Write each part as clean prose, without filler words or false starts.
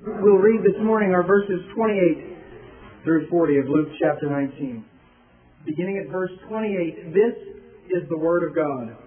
We'll read this morning our verses 28 through 40 of Luke chapter 19. Beginning at verse 28, this is the Word of God.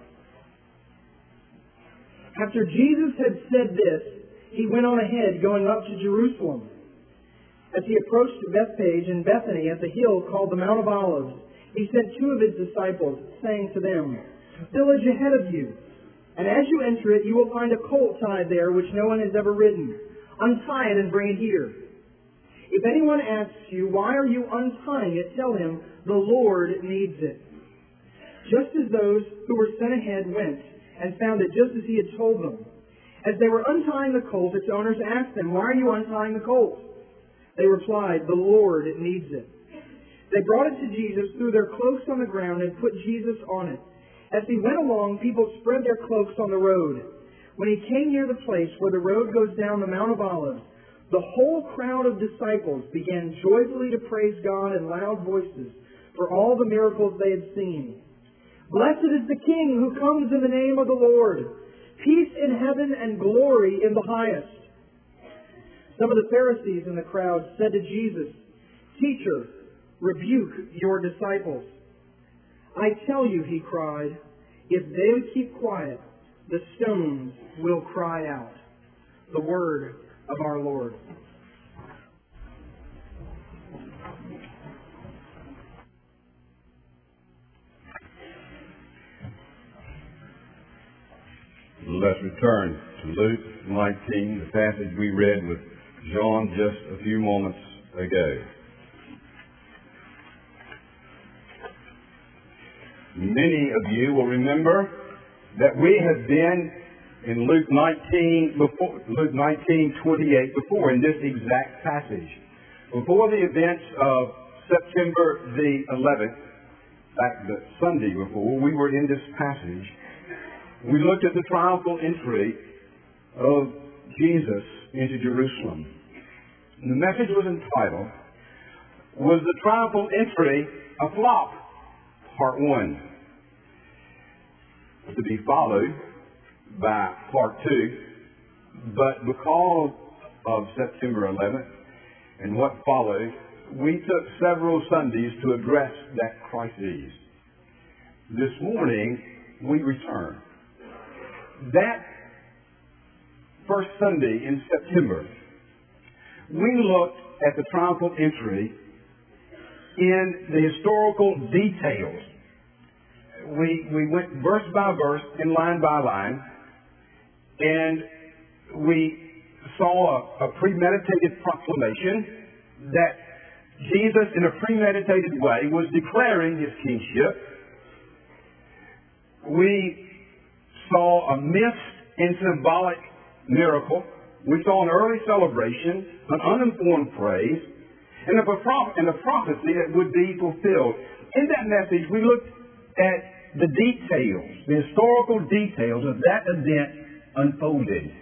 After Jesus had said this, he went on ahead, going up to Jerusalem. As he approached Bethphage and Bethany at the hill called the Mount of Olives, he sent two of his disciples, saying to them, "Village ahead of you, and as you enter it, you will find a colt tied there which no one has ever ridden. Untie it and bring it here. If anyone asks you, 'Why are you untying it?' tell him, 'The Lord needs it.'" Just as those who were sent ahead went and found it just as he had told them. As they were untying the colt, its owners asked them, "Why are you untying the colt?" They replied, "The Lord needs it." They brought it to Jesus, threw their cloaks on the ground, and put Jesus on it. As he went along, people spread their cloaks on the road. When he came near the place where the road goes down the Mount of Olives, the whole crowd of disciples began joyfully to praise God in loud voices for all the miracles they had seen. "Blessed is the King who comes in the name of the Lord. Peace in heaven and glory in the highest." Some of the Pharisees in the crowd said to Jesus, "Teacher, rebuke your disciples." "I tell you," he cried, "if they would keep quiet, the stones will cry out." The word of our Lord. Let's return to Luke 19, the passage we read with John just a few moments ago. Many of you will remember that we have been in Luke 19:28 before, in this exact passage. Before the events of September the 11th, in fact, the Sunday before, we were in this passage. We looked at the triumphal entry of Jesus into Jerusalem. And the message was entitled, "Was the Triumphal Entry a Flop?" Part 1. To be followed by Part 2. But because of September 11th and what followed, we took several Sundays to address that crisis. This morning, we return. That first Sunday in September, we looked at the triumphal entry in the historical details. We went verse by verse and line by line, and we saw a premeditated proclamation that Jesus, in a premeditated way, was declaring his kingship. We saw a missed and symbolic miracle. We saw an early celebration, an uninformed praise, and a prophecy that would be fulfilled. In that message, we looked at the details, the historical details of that event unfolded.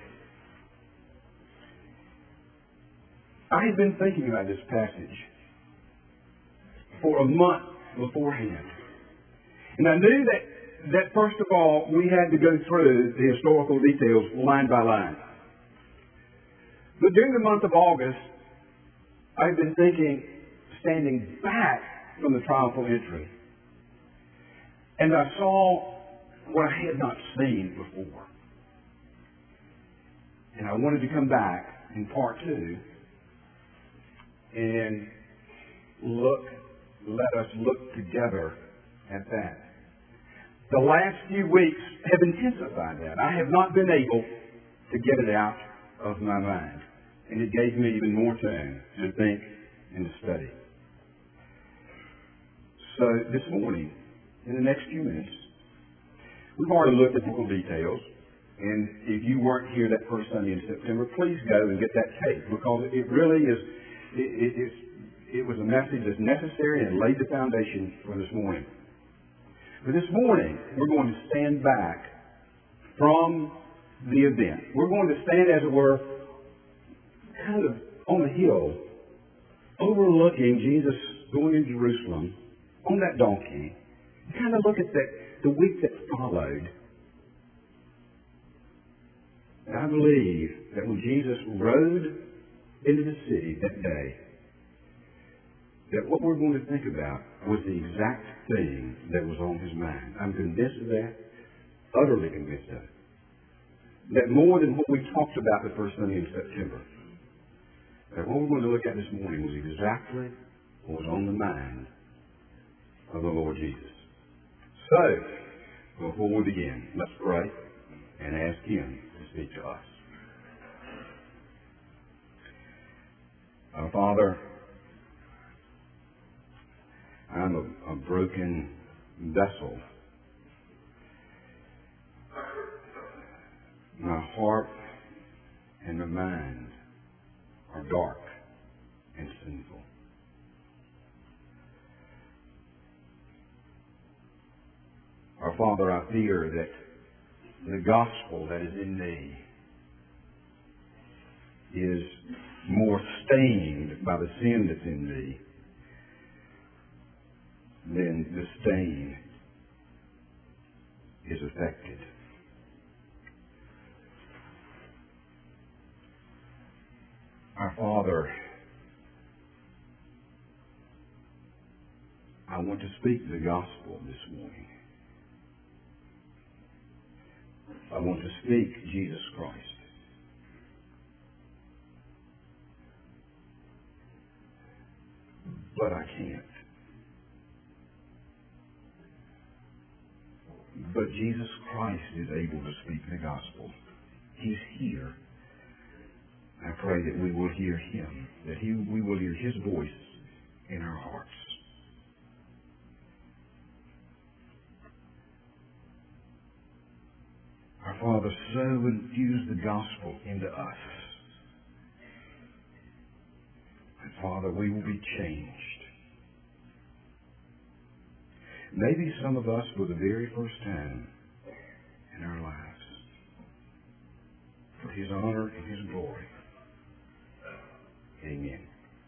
I had been thinking about this passage for a month beforehand. And I knew that first of all, we had to go through the historical details line by line. But during the month of August, I've been thinking, standing back from the triumphal entry, and I saw what I had not seen before. And I wanted to come back in part 2 and let us look together at that. The last few weeks have intensified that. I have not been able to get it out of my mind. And it gave me even more time to think and to study. So this morning, in the next few minutes, we've already looked at the full details. And if you weren't here that first Sunday in September, please go and get that tape, because it really is, it was a message that's necessary and laid the foundation for this morning. But this morning, we're going to stand back from the event. We're going to stand, as it were, kind of on the hill, overlooking Jesus going into Jerusalem on that donkey, and kind of look at the week that followed. And I believe that when Jesus rode into the city that day, that what we're going to think about was the exact thing that was on his mind. I'm convinced of that, utterly convinced of it. That more than what we talked about the first Sunday in September, that what we're going to look at this morning was exactly what was on the mind of the Lord Jesus. So, before we begin, let's pray and ask him to speak to us. Our Father, I'm a broken vessel. My heart and my mind are dark and sinful. Our Father, I fear that the gospel that is in me is more stained by the sin that's in me than the stain is affected. Our Father, I want to speak the gospel this morning. I want to speak Jesus Christ. But I can't. But Jesus Christ is able to speak the gospel. He's here. I pray that we will hear him, that we will hear his voice in our hearts. Our Father, so infuse the gospel into us. And Father, we will be changed. Maybe some of us for the very first time in our lives. For his honor and his glory. Amen.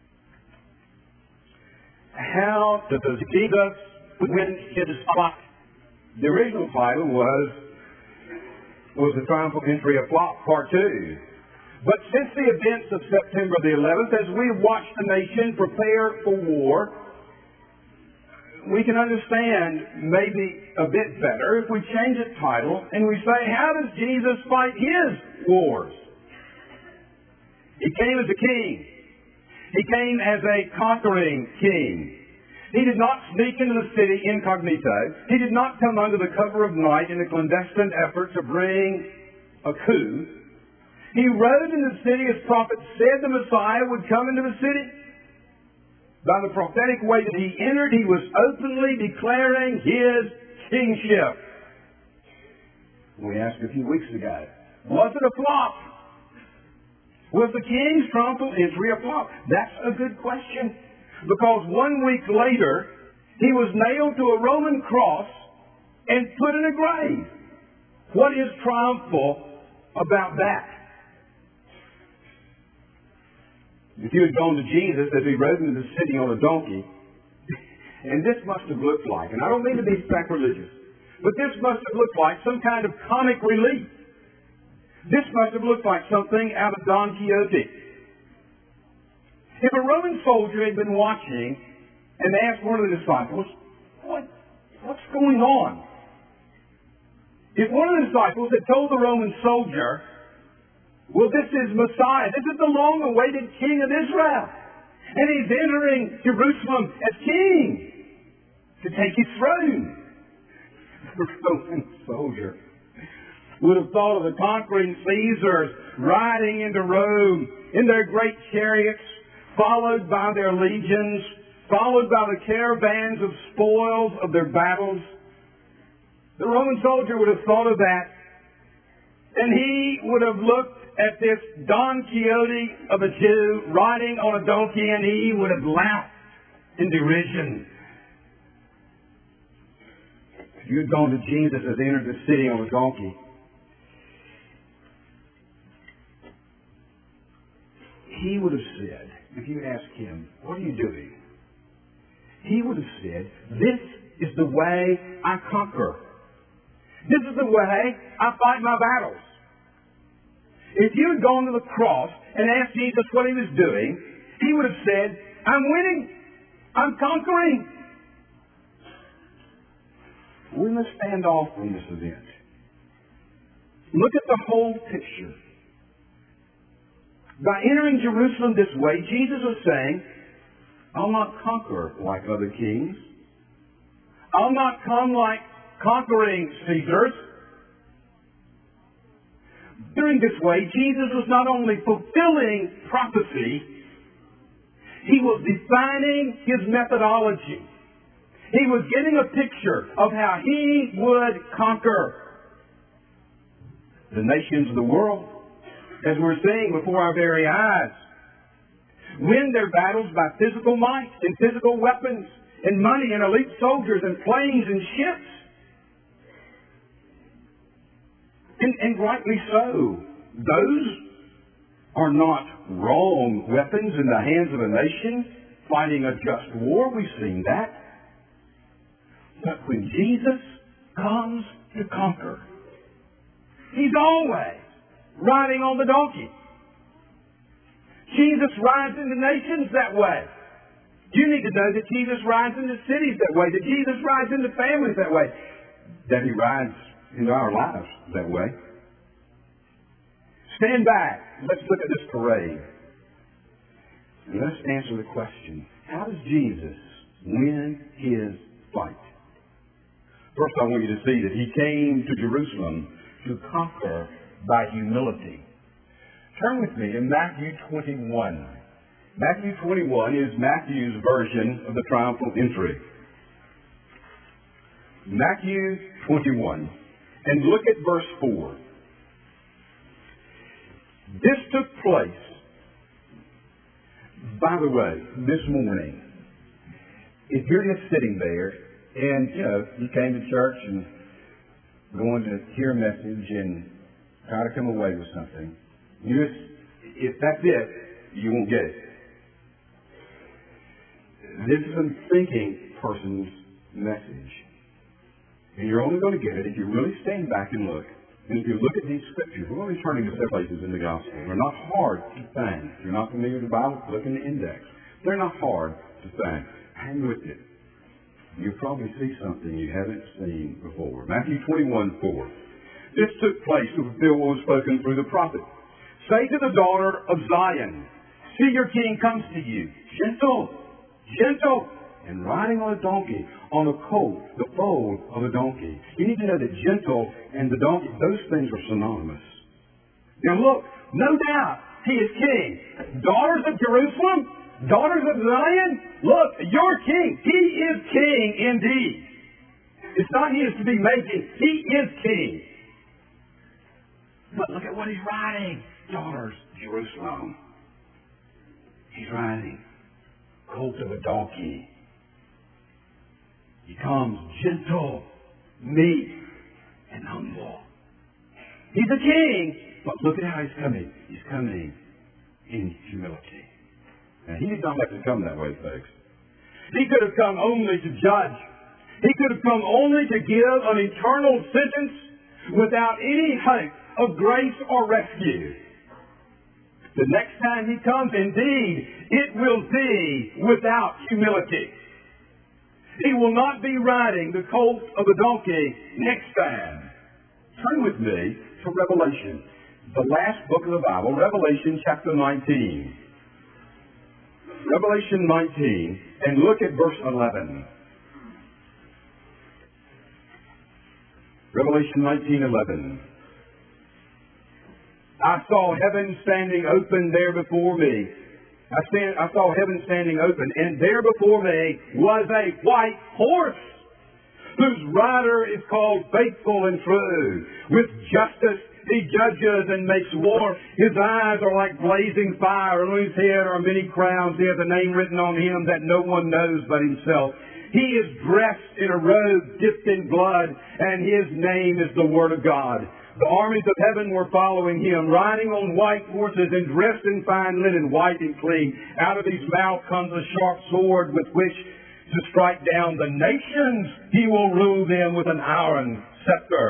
How does Jesus win his spot? The original title was the Triumphal Entry of Part 2. But since the events of September the 11th, as we watch the nation prepare for war, we can understand maybe a bit better if we change the title and we say, how does Jesus fight his wars? He came as a king. He came as a conquering king. He did not sneak into the city incognito. He did not come under the cover of night in a clandestine effort to bring a coup. He rode in the city as prophets said the Messiah would come into the city. By the prophetic way that he entered, he was openly declaring his kingship. We asked a few weeks ago, was it a flop? Was the king's triumphal entry a flop? That's a good question. Because 1 week later, he was nailed to a Roman cross and put in a grave. What is triumphal about that? If you had gone to Jesus as he rode into the city on a donkey, and this must have looked like, and I don't mean to be sacrilegious, but this must have looked like some kind of comic relief. This must have looked like something out of Don Quixote. If a Roman soldier had been watching and asked one of the disciples, what's going on? If one of the disciples had told the Roman soldier, well, this is Messiah, this is the long-awaited King of Israel, and he's entering Jerusalem as king to take his throne. The Roman soldier would have thought of the conquering Caesars riding into Rome in their great chariots, followed by their legions, followed by the caravans of spoils of their battles. The Roman soldier would have thought of that, and he would have looked at this Don Quixote of a Jew riding on a donkey, and he would have laughed in derision. If you had gone to Jesus as he entered the city on a donkey, he would have said, if you asked him, what are you doing? He would have said, this is the way I conquer. This is the way I fight my battles. If you had gone to the cross and asked Jesus what he was doing, he would have said, I'm winning. I'm conquering. We must stand off from this event. Look at the whole picture. By entering Jerusalem this way, Jesus was saying, I'll not conquer like other kings. I'll not come like conquering Caesars. During this way, Jesus was not only fulfilling prophecy, he was defining his methodology. He was getting a picture of how he would conquer the nations of the world, as we're seeing before our very eyes. Win their battles by physical might and physical weapons and money and elite soldiers and planes and ships. And rightly so. Those are not wrong weapons in the hands of a nation fighting a just war. We've seen that. But when Jesus comes to conquer, he's always riding on the donkey. Jesus rides into nations that way. You need to know that Jesus rides into cities that way, that Jesus rides into families that way, that he rides into our lives that way. Stand back. Let's look at this parade. And let's answer the question, how does Jesus win his fight? First, I want you to see that he came to Jerusalem to conquer by humility. Turn with me to Matthew 21. Matthew 21 is Matthew's version of the triumphal entry. Matthew 21. And look at verse 4. This took place, by the way, this morning. If you're just sitting there and, you came to church and going to hear a message and try to come away with something, if that's it, you won't get it. This is a thinking person's message. And you're only going to get it if you really stand back and look. And if you look at these scriptures, we're going to be turning to several places in the gospel. They're not hard to find. If you're not familiar with the Bible, look in the index. They're not hard to find. Hang with it. You'll probably see something you haven't seen before. Matthew 21:4. This took place to fulfill what was spoken through the prophet. Say to the daughter of Zion, see, your king comes to you, gentle, and riding on a donkey, on a colt, the foal of a donkey. You need to know that gentle and the donkey, those things are synonymous. Now look, no doubt, he is king. Daughters of Jerusalem, daughters of Zion, look, your king. He is king indeed. It's not he is to be made king. He is king. But look at what he's riding. Daughters of Jerusalem. He's riding colt of a donkey. He comes gentle, meek, and humble. He's a king, but look at how he's coming. He's coming in humility. Now, he did not have to come that way, folks. He could have come only to judge. He could have come only to give an eternal sentence without any hope of grace or rescue. The next time he comes, indeed, it will be without humility. He will not be riding the colt of a donkey next time. Turn with me to Revelation, the last book of the Bible, Revelation chapter 19. Revelation 19, and look at verse 11. Revelation 19:11. I saw heaven standing open there before me. I saw heaven standing open, and there before me was a white horse, whose rider is called Faithful and True. With justice he judges and makes war. His eyes are like blazing fire, and on his head are many crowns. He has a name written on him that no one knows but himself. He is dressed in a robe dipped in blood, and his name is the Word of God. The armies of heaven were following him, riding on white horses and dressed in fine linen, white and clean. Out of his mouth comes a sharp sword with which to strike down the nations. He will rule them with an iron scepter.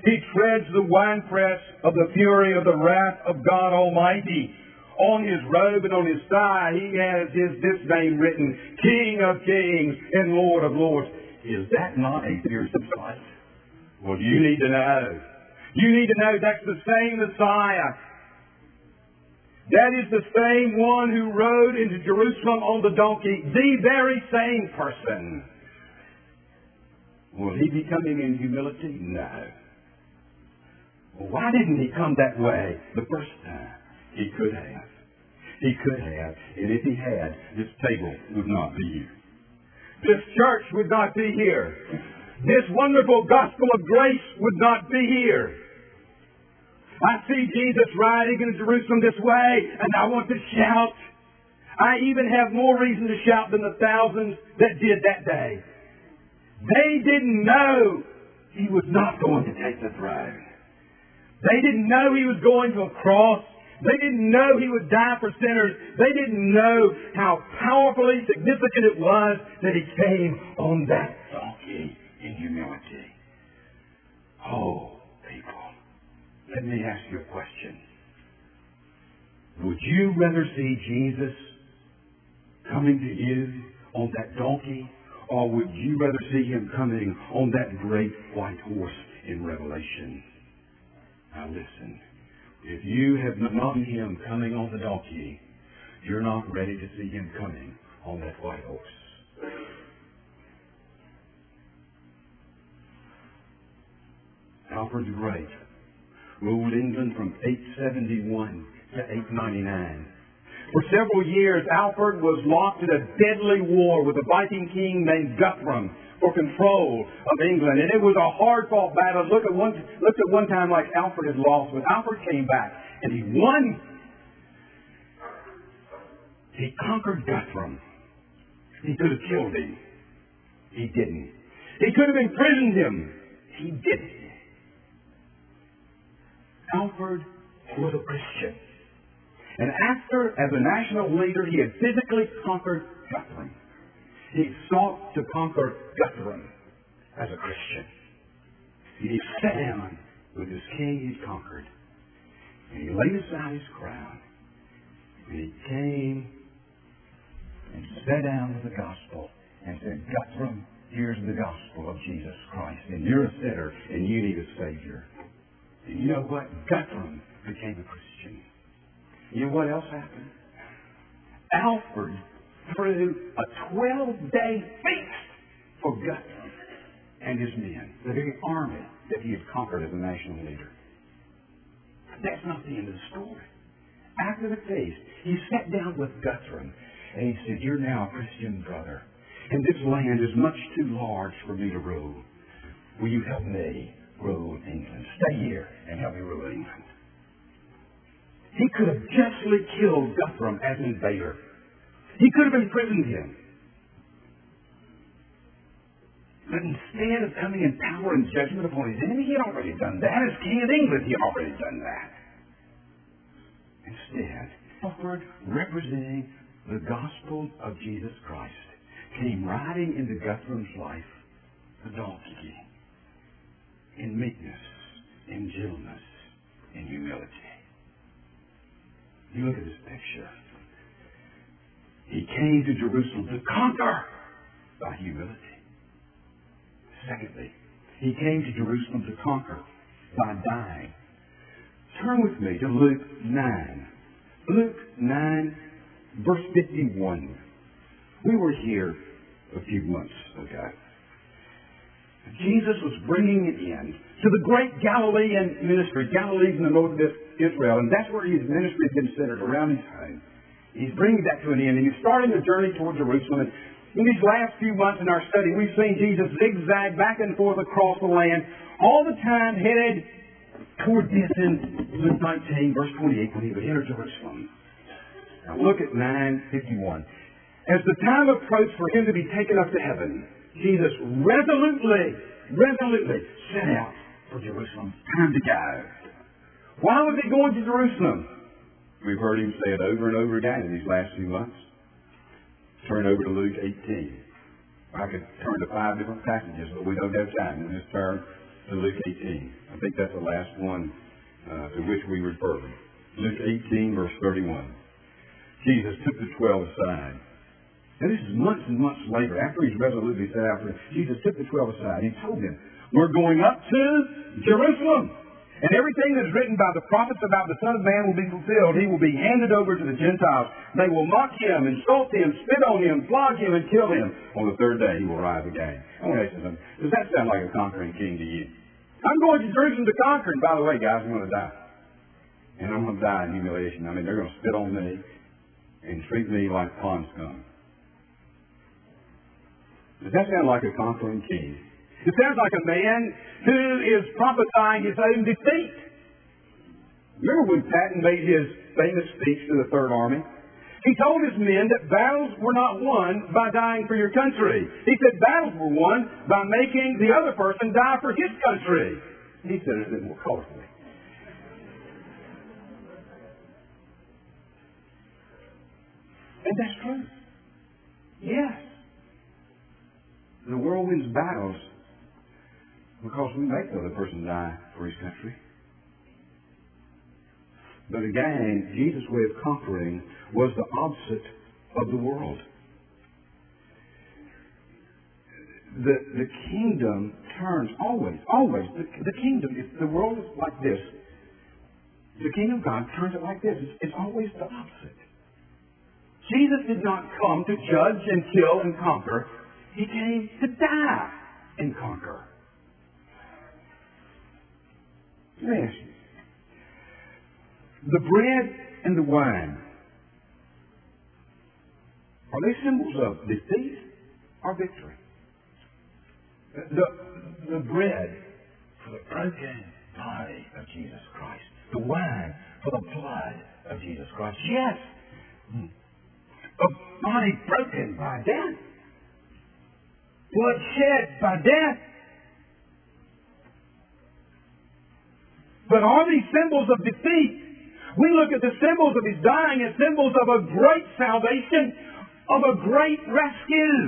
He treads the winepress of the fury of the wrath of God Almighty. On his robe and on his thigh, he has this name written, King of Kings and Lord of Lords. Is that not a fearsome sight? Well, you need to know. You need to know that's the same Messiah. That is the same one who rode into Jerusalem on the donkey, the very same person. Will he be coming in humility? No. Well, why didn't he come that way the first time? He could have. He could have. And if he had, this table would not be here. This church would not be here. This wonderful gospel of grace would not be here. I see Jesus riding into Jerusalem this way, and I want to shout. I even have more reason to shout than the thousands that did that day. They didn't know he was not going to take the throne. They didn't know he was going to a cross. They didn't know he would die for sinners. They didn't know how powerfully significant it was that he came on that donkey in humility. Oh, people, let me ask you a question. Would you rather see Jesus coming to you on that donkey, or would you rather see him coming on that great white horse in Revelation? Now listen. If you have not seen him coming on the donkey, you're not ready to see him coming on that white horse. Alfred the Great ruled England from 871 to 899. For several years, Alfred was locked in a deadly war with a Viking king named Guthrum for control of England. And it was a hard-fought battle. Looked at one time like Alfred had lost, but Alfred came back and he won. He conquered Guthrum. He could have killed him. He didn't. He could have imprisoned him. He didn't. Alfred was a Christian. And after, as a national leader, he had physically conquered Guthrum. He sought to conquer Guthrum as a Christian. He sat down with this king he'd conquered. And he laid aside his crown. And he came and sat down with the gospel and said, Guthrum, here's the gospel of Jesus Christ. And you're a sinner and you need a Savior. And you know what? Guthrum became a Christian. You know what else happened? Alfred threw a 12-day feast for Guthrum and his men, the very army that he had conquered as a national leader. That's not the end of the story. After the feast, he sat down with Guthrum and he said, you're now a Christian brother, and this land is much too large for me to rule. Will you help me rule England? Stay here and help me rule England. He could have justly killed Guthrum as an invader. He could have imprisoned him. But instead of coming in power and judgment upon his enemy, he had already done that. As King of England, he had already done that. Instead, Alfred, representing the gospel of Jesus Christ, came riding into Guthrum's life, a donkey, in meekness, in gentleness, in humility. You look at this picture. He came to Jerusalem to conquer by humility. Secondly, he came to Jerusalem to conquer by dying. Turn with me to Luke 9. Luke 9, verse 51. We were here a few months ago. Jesus was bringing it in to the great Galilean ministry. Galilee's in the north of Israel, and that's where his ministry has been centered, around his home. He's bringing that to an end, and he's starting the journey toward Jerusalem. And in these last few months in our study, we've seen Jesus zigzag back and forth across the land, all the time headed toward this in Luke 19, verse 28, when he would enter Jerusalem. Now look at 9:51. As the time approached for him to be taken up to heaven, Jesus resolutely set out for Jerusalem. Time to go. Why was he going to Jerusalem? We've heard him say it over and over again in these last few months. Turn over to Luke 18. I could turn to 5 different passages, but we don't have time. We'll just turn to Luke 18. I think that's the last one to which we refer. Luke 18, verse 31. Jesus took the 12 aside. And this is months and months later, after he's resolutely set out for it, Jesus took the 12 aside. He told them, we're going up to Jerusalem. And everything that's written by the prophets about the Son of Man will be fulfilled. He will be handed over to the Gentiles. They will mock him, insult him, spit on him, flog him, and kill him. On the third day, he will rise again. I want to ask you something. Does that sound like a conquering king to you? I'm going to Jerusalem to conquer. And by the way, guys, I'm going to die. And I'm going to die in humiliation. I mean, they're going to spit on me and treat me like pond scum. Does that sound like a conquering king? It sounds like a man who is prophesying his own defeat. Remember when Patton made his famous speech to the Third Army? He told his men that battles were not won by dying for your country. He said battles were won by making the other person die for his country. He said it a bit more colorfully. And that's true. Yes. The world wins battles because we make the other person die for his country. But again, Jesus' way of conquering was the opposite of the world. The kingdom turns always. The kingdom, if the world is like this, the kingdom of God turns it like this. It's always the opposite. Jesus did not come to judge and kill and conquer. He came to die and conquer. Let me ask you. The bread and the wine, are they symbols of defeat or victory? The bread for the broken body of Jesus Christ. The wine for the blood of Jesus Christ. Yes. A body broken by death. Blood shed by death. But are these symbols of defeat? We look at the symbols of his dying as symbols of a great salvation, of a great rescue.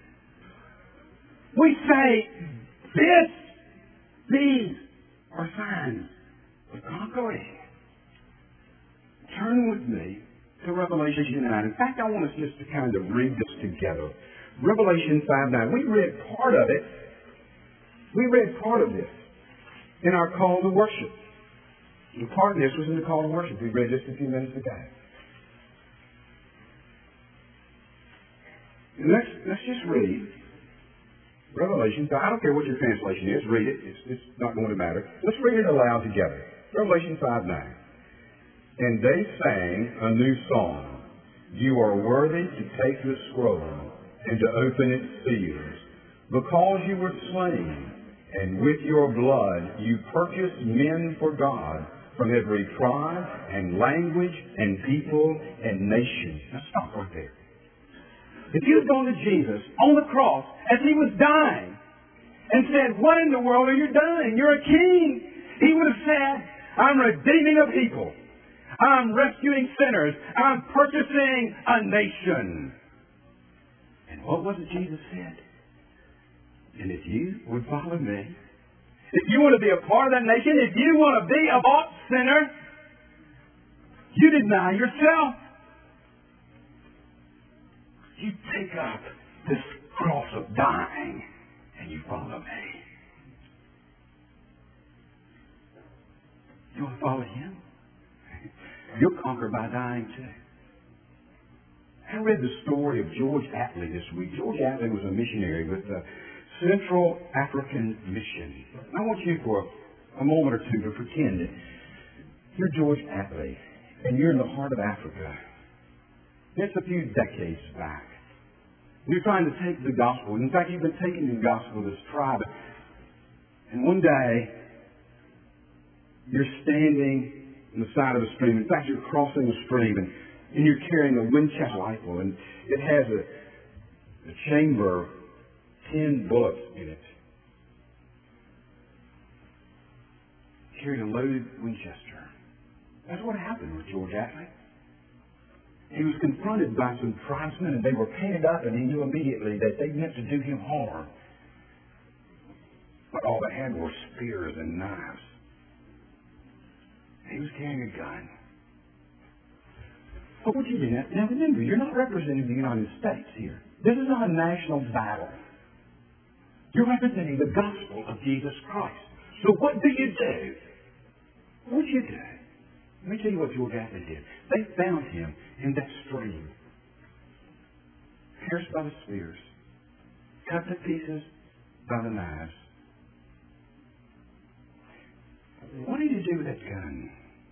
We say, these are signs of conquering. Turn with me to Revelation 9. In fact, I want us just to kind of read this together. Revelation 5:9. We read part of it. We read part of this in our call to worship. And part of this was in the call to worship. We read just a few minutes ago. And let's just read Revelation 5. I don't care what your translation is. Read it. It's not going to matter. Let's read it aloud together. Revelation 5:9. And they sang a new song. You are worthy to take the scroll and to open its seals, because you were slain, and with your blood you purchased men for God from every tribe and language and people and nation. Now stop right there. If you had gone to Jesus on the cross as he was dying and said, what in the world are you doing? You're a king. He would have said, I'm redeeming a people. I'm rescuing sinners. I'm purchasing a nation. And what was it Jesus said? And if you would follow me, if you want to be a part of that nation, if you want to be a bought sinner, you deny yourself. You take up this cross of dying and you follow me. You want to follow him? You'll conquer by dying too. I read the story of George Attlee this week. George Attlee was a missionary with the Central African Mission. I want you for a moment or two to pretend that you're George Attlee and you're in the heart of Africa. It's a few decades back. You're trying to take the gospel. In fact, you've been taking the gospel to this tribe. And one day, you're standing on the side of a stream. In fact, you're crossing a stream and you're carrying a Winchester rifle, and it has a chamber, 10 bullets in it. Carrying a loaded Winchester. That's what happened with George Attlee. He was confronted by some tribesmen, and they were painted up, and he knew immediately that they meant to do him harm. but all they had were spears and knives. He was carrying a gun. But what you do now remember, you're not representing the United States here. This is not a national battle. You're representing the gospel of Jesus Christ. So what do you do? What did you do? Let me tell you what George Atlee did. They found him in that stream, pierced by the spears, cut to pieces by the knives. What did he do with that gun?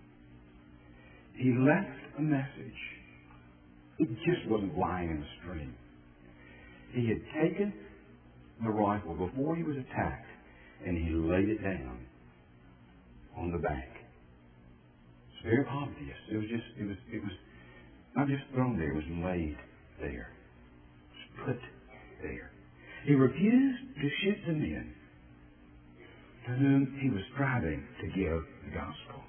He left a message. It just wasn't lying in the stream. He had taken the rifle before he was attacked, and he laid it down on the bank. It's very obvious. It was not just thrown there, it was laid there. It was put there. He refused to shoot the men to whom he was striving to give the gospel.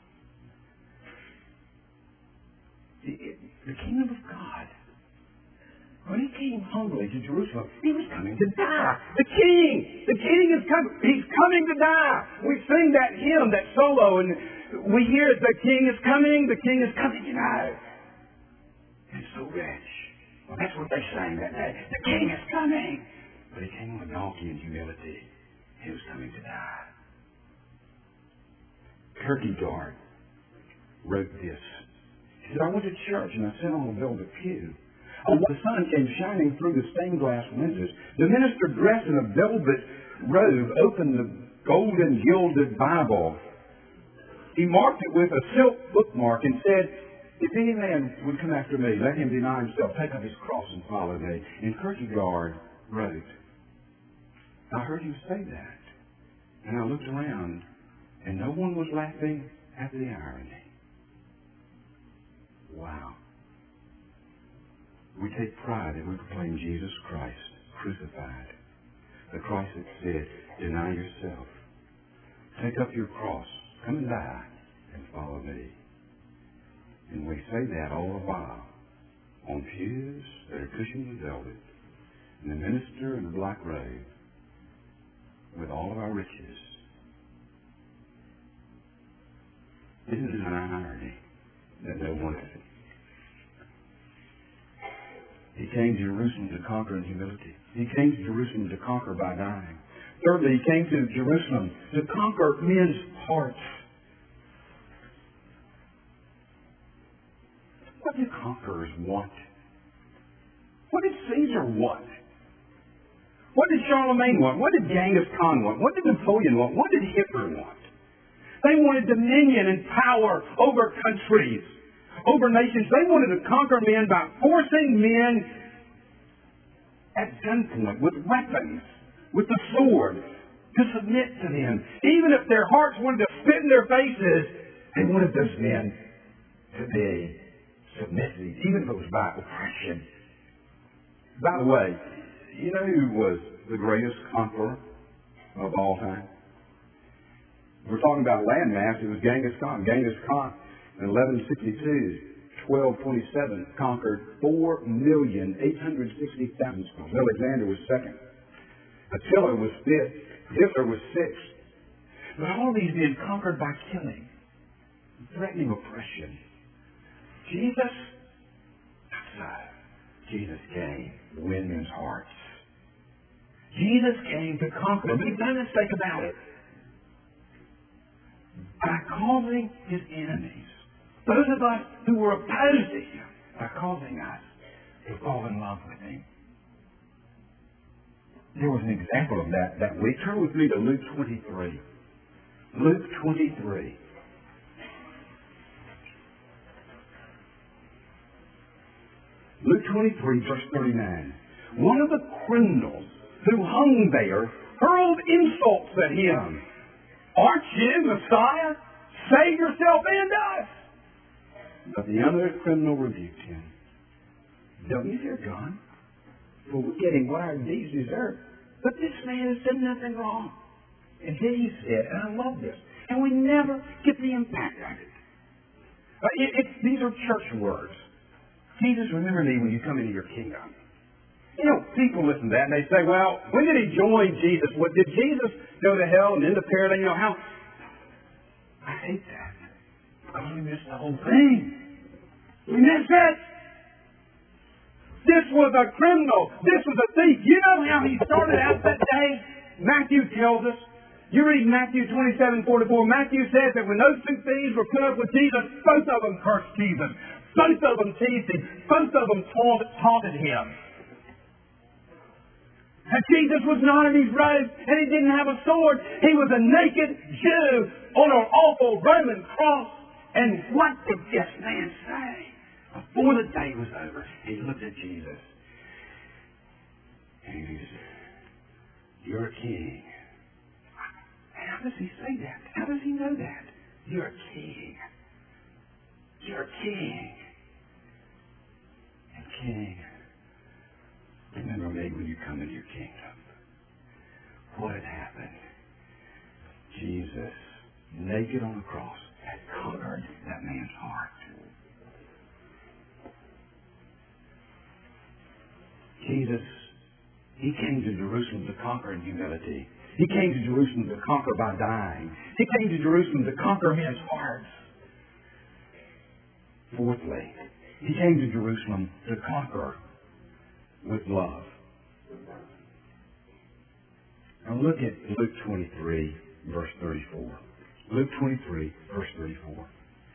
The kingdom of God, when he came humbly to Jerusalem, he was coming to die. The king is coming. He's coming to die. We sing that hymn, that solo, and we hear it, the king is coming, you know. It's so rich. Well, that's what they sang that day. The king is coming. But he came on a donkey in humility. He was coming to die. Kierkegaard wrote this. He said, I went to church and I sat on a velvet pew. The sun came shining through the stained glass windows. The minister, dressed in a velvet robe, opened the golden gilded Bible. He marked it with a silk bookmark and said, if any man would come after me, let him deny himself, take up his cross and follow me. And Kierkegaard wrote, I heard him say that. And I looked around, and no one was laughing at the irony. Wow. We take pride that we proclaim Jesus Christ crucified. The Christ that said, deny yourself. Take up your cross. Come and die and follow me. And we say that all the while on pews that are cushioned with velvet, and the minister in the black robe with all of our riches. Isn't it an irony that no one is? He came to Jerusalem to conquer in humility. He came to Jerusalem to conquer by dying. Thirdly, he came to Jerusalem to conquer men's hearts. What did conquerors want? What did Caesar want? What did Charlemagne want? What did Genghis Khan want? What did Napoleon want? What did Hitler want? They wanted dominion and power over countries, over nations. They wanted to conquer men by forcing men at gunpoint, with weapons, with the sword, to submit to them. Even if their hearts wanted to spit in their faces, they wanted those men to be submissive, even if it was by oppression. By the way, you know who was the greatest conqueror of all time? We're talking about landmass. It was Genghis Khan. Genghis Khan in 1162, 1227, conquered 4,860,000. Alexander was second. Attila was fifth. Hitler was sixth. But all these men conquered by killing, threatening oppression. Jesus came to win men's hearts. Jesus came to conquer. Make no mistake about it. By causing his enemies, those of us who were opposed to him, by causing us to fall in love with him. There was an example of that week. Turn with me to Luke 23. Luke 23. Luke 23, verse 39. One of the criminals who hung there hurled insults at him. Aren't you Messiah? Save yourself and us. But the other criminal rebuked him. Don't you fear God? For we're getting what our deeds deserve. But this man has done nothing wrong. And then he said, and I love this, and we never get the impact of it. These are church words. Jesus, remember me when you come into your kingdom. You know, people listen to that and they say, well, when did he join Jesus? What, did Jesus go to hell and into paradise? You know, how? I hate that. Because we missed the whole thing. We missed it. This was a criminal. This was a thief. You know how he started out that day? Matthew tells us. You read Matthew 27:44. Matthew says that when those two thieves were put up with Jesus, both of them cursed Jesus. Both of them teased him. Both of them taunted him. And Jesus was not in his robes, and he didn't have a sword. He was a naked Jew on an awful Roman cross. And what did this man say? Before the day was over, he looked at Jesus. And he said, "You're a king." How does he say that? How does he know that? You're a king. You're a king. And king, remember me when you come into your kingdom. What had happened? Jesus, naked on the cross, had conquered that man's heart. Jesus, he came to Jerusalem to conquer in humility. He came to Jerusalem to conquer by dying. He came to Jerusalem to conquer men's hearts. Fourthly, he came to Jerusalem to conquer with love. Now look at Luke 23, verse 34. Luke 23, verse 34.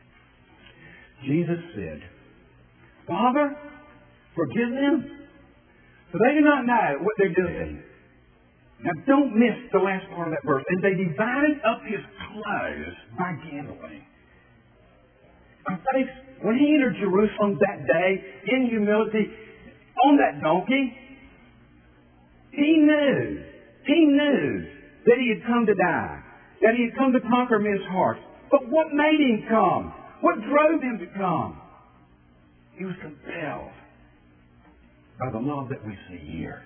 Jesus said, "Father, forgive them, for they do not know what they're doing." Now don't miss the last part of that verse. And they divided up his clothes by gambling. Now, folks, when he entered Jerusalem that day in humility on that donkey, he knew that he had come to die, that he had come to conquer men's hearts. But what made him come? What drove him to come? He was compelled by the love that we see here.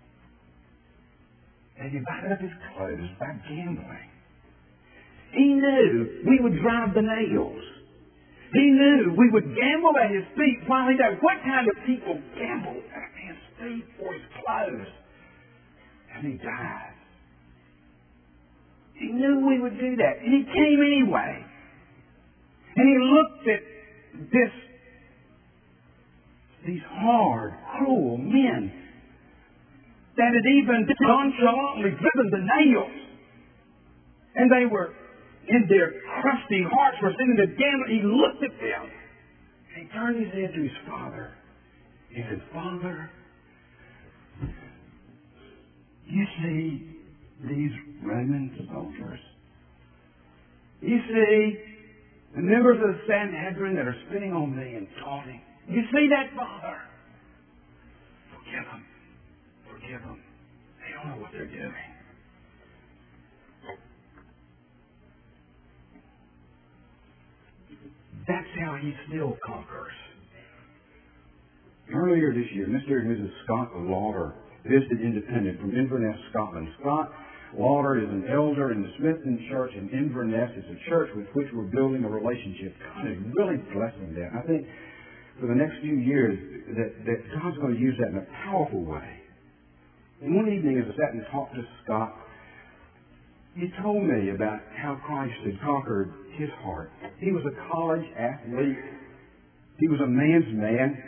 They divided up his clothes by gambling. He knew we would drive the nails. He knew we would gamble at his feet while he died. What kind of people gamble at his feet for his clothes? And he died. He knew we would do that. And he came anyway. And he looked at these hard, cruel men that had even nonchalantly driven the nails. And they were, in their crusty hearts, were sitting there gambling. He looked at them. And he turned his head to his father. He said, "Father, you see these Roman soldiers? You see the members of the Sanhedrin that are spitting on me and taunting? You see that, Father? Forgive them. Forgive them. They don't know what they're doing." That's how he still conquers. Earlier this year, Mr. and Mrs. Scott Lauder visited Independent from Inverness, Scotland. Scott Lauder is an elder in the Smithton Church in Inverness. It's a church with which we're building a relationship. God is really blessing that. I think for the next few years that God's going to use that in a powerful way. And one evening as I sat and talked to Scott, he told me about how Christ had conquered his heart. He was a college athlete. He was a man's man.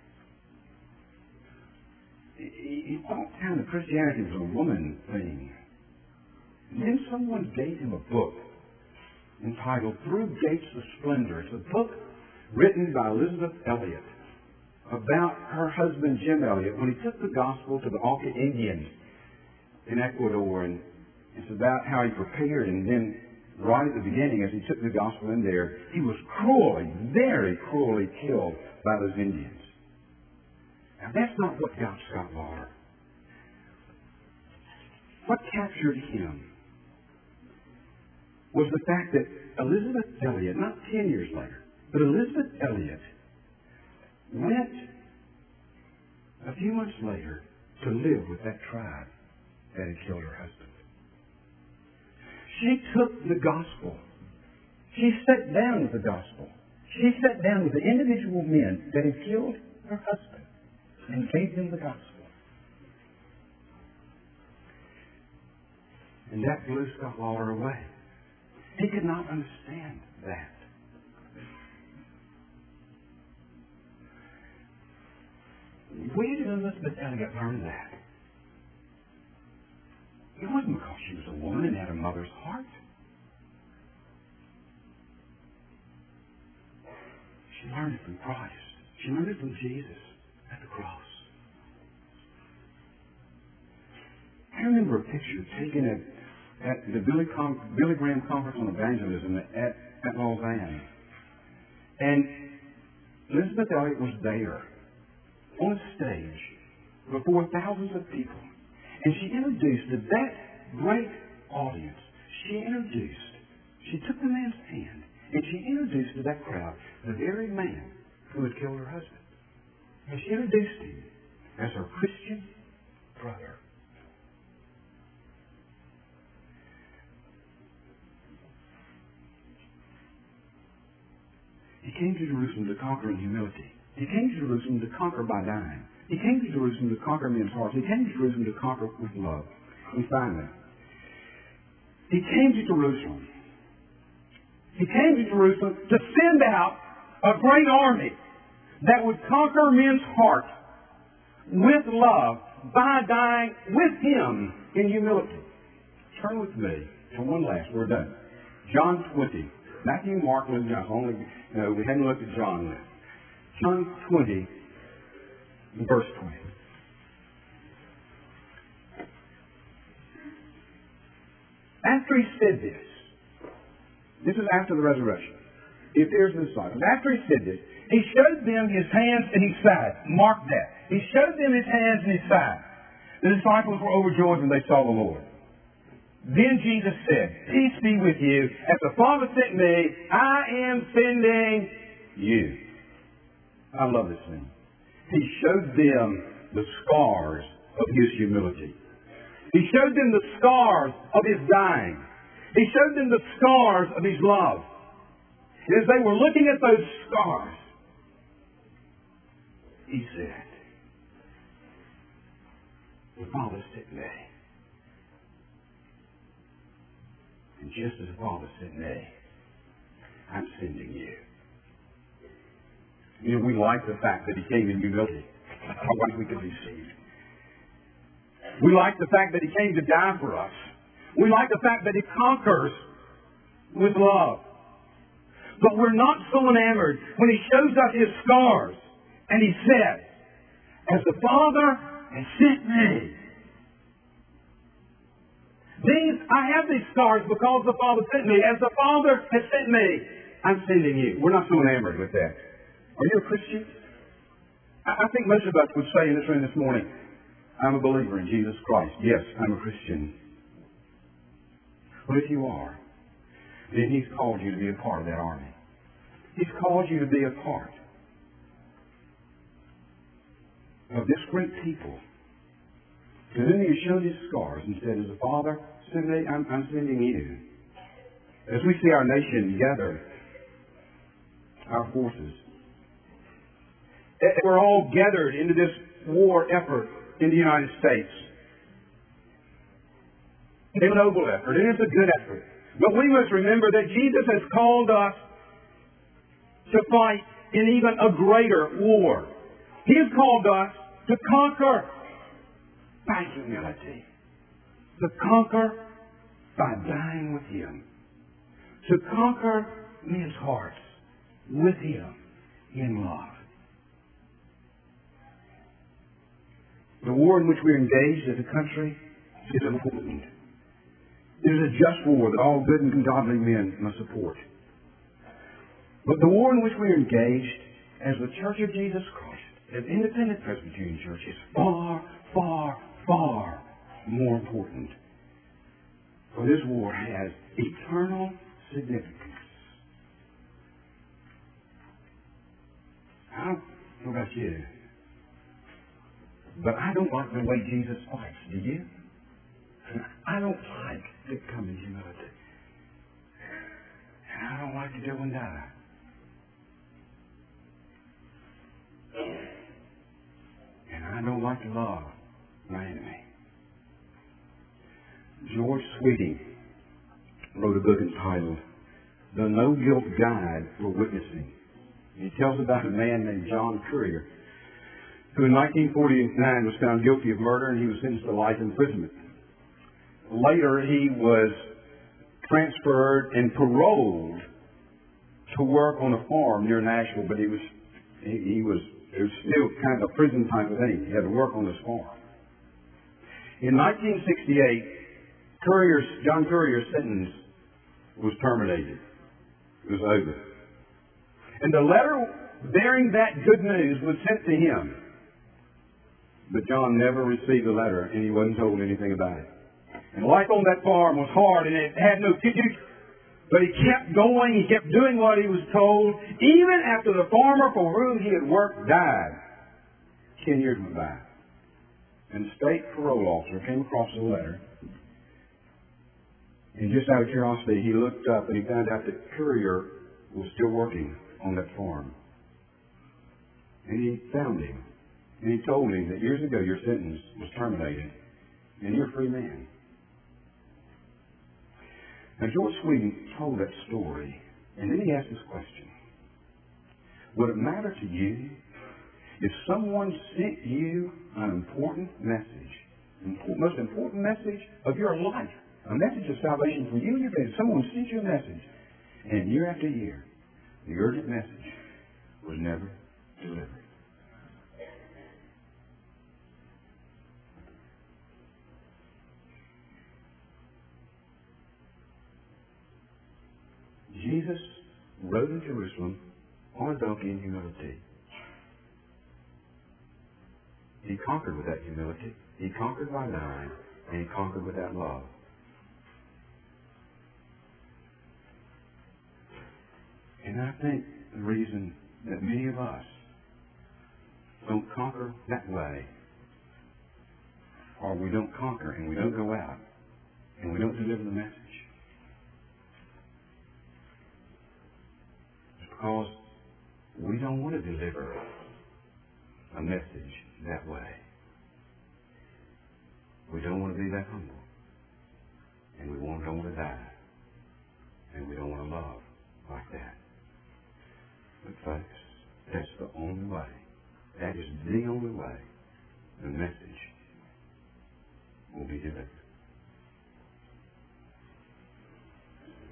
He thought kind of Christianity was a woman thing. And then someone gave him a book entitled Through Gates of Splendor. It's a book written by Elizabeth Elliot about her husband Jim Elliot when he took the gospel to the Auca Indians in Ecuador. And it's about how he prepared, and then right at the beginning as he took the gospel in there, he was cruelly, very cruelly killed by those Indians. Now that's not what got Scott Lauder. What captured him was the fact that Elizabeth Elliot, not 10 years later, but Elizabeth Elliot went a few months later to live with that tribe that had killed her husband. She took the gospel. She sat down with the gospel. She sat down with the individual men that had killed her husband and gave them the gospel. And that blew Scott Lawler away. He could not understand that. Where did Elizabeth Elliot learn that? It wasn't because she was a woman and had a mother's heart. She learned it from Christ. She learned it from Jesus at the cross. I remember a picture taken at the Billy Graham Conference on Evangelism at Lausanne. And Elizabeth Elliot was there on a stage before thousands of people. And she introduced to that great audience, she took the man's hand and she introduced to that crowd the very man who had killed her husband. And she introduced him as her Christian brother. He came to Jerusalem to conquer in humility. He came to Jerusalem to conquer by dying. He came to Jerusalem to conquer men's hearts. He came to Jerusalem to conquer with love. And finally, he came to Jerusalem. He came to Jerusalem to send out a great army that would conquer men's hearts with love by dying with him in humility. Turn with me to one last. We're done. John 20. Matthew, Mark, Luke, John. We hadn't looked at John yet. John 20, verse 20. After he said this is after the resurrection. If there's the disciples. After he said this, he showed them his hands and his side. Mark that. He showed them his hands and his side. The disciples were overjoyed when they saw the Lord. Then Jesus said, "Peace be with you. As the Father sent me, I am sending you." I love this thing. He showed them the scars of his humility. He showed them the scars of his dying. He showed them the scars of his love. And as they were looking at those scars, he said, "The Father sent me. And just as the Father sent me, I'm sending you." You know, we like the fact that he came in humility. How right we could be saved. We like the fact that he came to die for us. We like the fact that he conquers with love. But we're not so enamored when he shows us his scars and he said, "As the Father has sent me." I have these scars because the Father sent me. As the Father has sent me, I'm sending you. We're not so enamored with that. Are you a Christian? I think most of us would say in this room this morning, "I'm a believer in Jesus Christ. Yes, I'm a Christian." But if you are, then he's called you to be a part of that army. He's called you to be a part of this great people. And then he showed his scars and said, "As the Father sent me, I'm sending you." As we see our nation gather, our forces, we're all gathered into this war effort in the United States. It's a noble effort, and it's a good effort. But we must remember that Jesus has called us to fight in even a greater war. He has called us to conquer by humility. To conquer by dying with him. To conquer men's hearts with him in love. The war in which we're engaged as a country is important. It is a just war that all good and godly men must support. But the war in which we're engaged as the Church of Jesus Christ, as Independent Presbyterian Church, is far, far, far more important. For this war has eternal significance. I don't know about you, but I don't like the way Jesus fights. Do you? I don't like to come in humility. And I don't like to go and die. And I don't like to love my enemy. George Sweeting wrote a book entitled The No Guilt Guide for Witnessing. He tells about a man named John Currier, who in 1949 was found guilty of murder, and he was sentenced to life imprisonment. Later, he was transferred and paroled to work on a farm near Nashville, but it was still kind of a prison type of thing. He had to work on this farm. In 1968, John Currier's sentence was terminated. It was over. And a letter bearing that good news was sent to him. But John never received the letter, and he wasn't told anything about it. And life on that farm was hard, and it had no future. But he kept going. He kept doing what he was told, even after the farmer for whom he had worked died. 10 years went by. And the state parole officer came across the letter. And just out of curiosity, he looked up and he found out that Currier was still working on that farm. And he found him. And he told him that years ago your sentence was terminated and you're a free man. Now, George Sweeting told that story, and then he asked this question. Would it matter to you if someone sent you an important message, the most important message of your life, a message of salvation for you and your family? Someone sent you a message, and year after year, the urgent message was never delivered. Jesus rode in Jerusalem on a donkey in humility. He conquered with that humility. He conquered by dying, and he conquered with that love. And I think the reason that many of us don't conquer that way, or we don't conquer and we don't go out and we don't deliver the message, is because we don't want to deliver a message that way. We don't want to be that humble. And we don't want to die. And we don't want to love like that. But folks, that's the only way. That is the only way the message will be delivered.